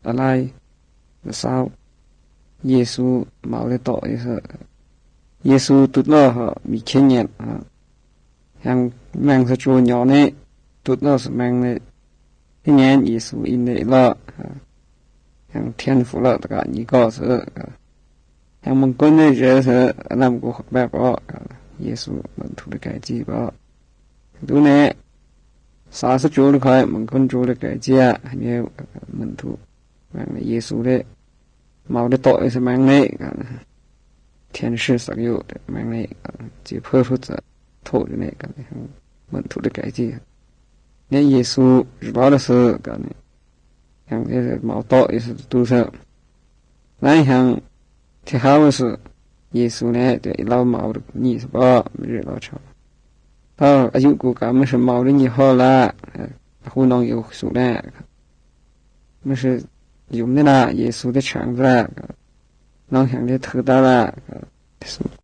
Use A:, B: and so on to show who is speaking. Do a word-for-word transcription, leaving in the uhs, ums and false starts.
A: 来的少耶稣冇得到意思耶稣读了哈米千年啊像mang是做鸟呢读了是 mang 呢一年耶稣因的了啊像天父了这个一个是像蒙古的人是那么个学白吧耶稣门徒的改记吧都呢三十九的块蒙古做的改记啊还有门徒 mang 耶稣的冇得到是 mang 呢天使所有的 mang 呢解破负责透的那个门徒的改记那耶稣知道的是个呢像这个冇到也是都是那像挺好的是耶稣呢对老毛的你是吧日老长到อายุกูก็ไม่是毛的你好了湖南有数呢ไม่是有的啦耶稣的肠子啦能想的特大啦